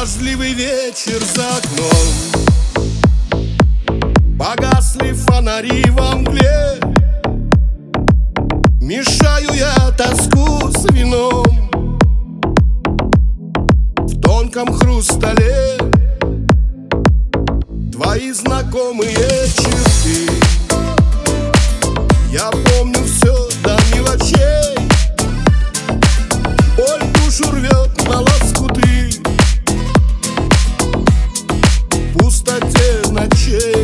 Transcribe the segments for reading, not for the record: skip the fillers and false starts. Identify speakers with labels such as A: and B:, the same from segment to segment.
A: Дождливый вечер за окном, погасли фонари во мгле. Мешаю я тоску с вином в тонком хрустале. Твои знакомые черты, я помню все до мелочей. Боль душу рвет на лоскуты в пустоте ночей.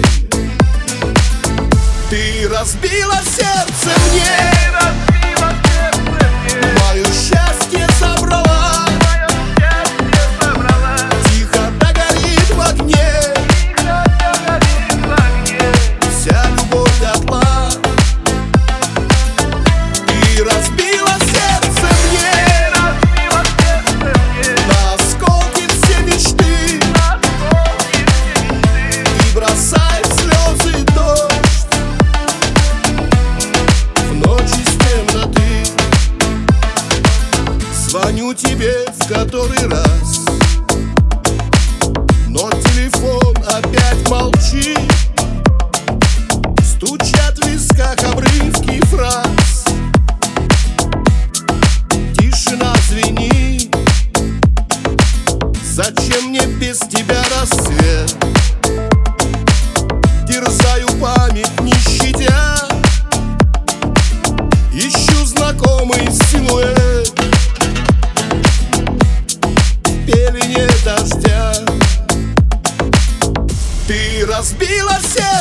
A: Ты разбила сердце мне, мое счастье забрала. Тихо догорит в огне вся любовь дотла. Ты разбила сердце мне на осколки все мечты и бросай в слезы дождь в ночь из темноты. Звоню тебе в который раз, но телефон опять молчит. Стучат в висках обрывки фраз, тишина звенит. Зачем мне без тебя рассвет? Терзаю память не щадя, ищу знакомый силуэт в пелене дождя. Ты разбила сердце